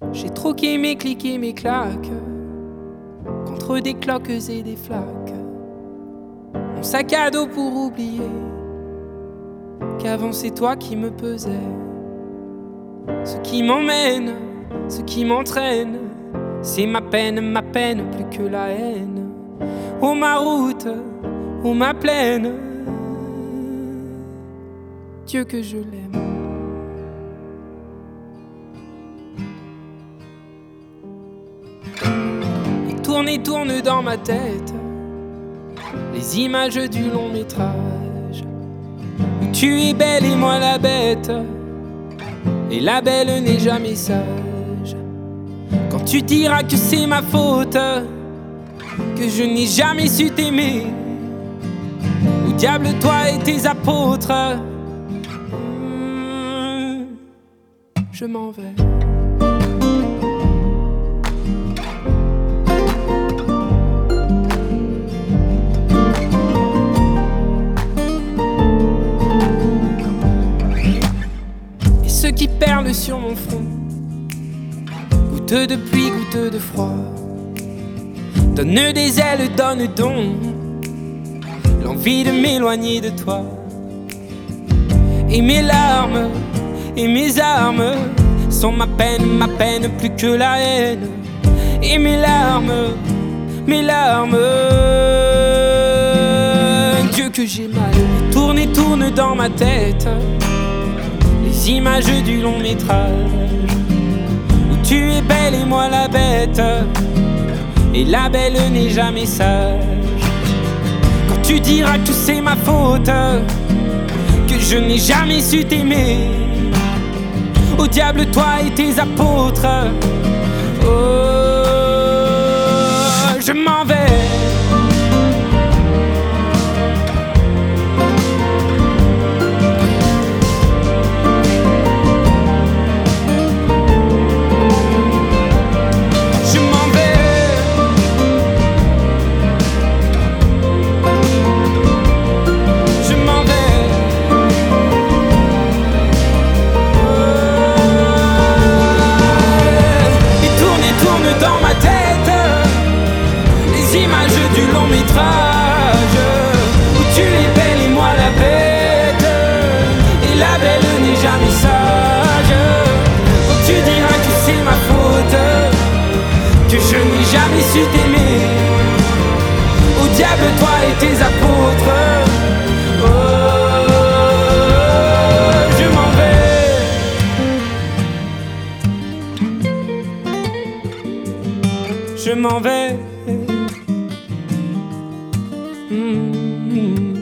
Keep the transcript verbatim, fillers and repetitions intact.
J'ai troqué mes clics et mes claques contre des cloques et des flaques. Mon sac à dos pour oublier qu'avant c'est toi qui me pesais. Ce qui m'emmène, ce qui m'entraîne, c'est ma peine, ma peine plus que la haine. Oh ma route, oh ma plaine, Dieu que je l'aime. Et tourne et tourne dans ma tête les images du long métrage où tu es belle et moi la bête. Et la belle n'est jamais sage. Quand tu diras que c'est ma faute, que je n'ai jamais su t'aimer, au diable toi et tes apôtres, mmh, je m'en vais. Et ceux qui perlent sur mon front, goutte de pluie, goutte de froid, donne des ailes, donne donc l'envie de m'éloigner de toi. Et mes larmes et mes armes sont ma peine, ma peine plus que la haine. Et mes larmes, mes larmes, Dieu que j'ai mal. Et tourne et tourne dans ma tête les images du long métrage où tu es belle et moi la bête. Et la belle n'est jamais sage. Quand tu diras que c'est ma faute, que je n'ai jamais su t'aimer, au diable toi et tes apôtres, oh, je m'en vais. Du long métrage où tu es belle et moi la bête. Et la belle n'est jamais sage. Quand tu diras que c'est ma faute, que je n'ai jamais su t'aimer, au diable toi et tes apôtres, oh, je m'en vais. Je m'en vais. Mm-hmm.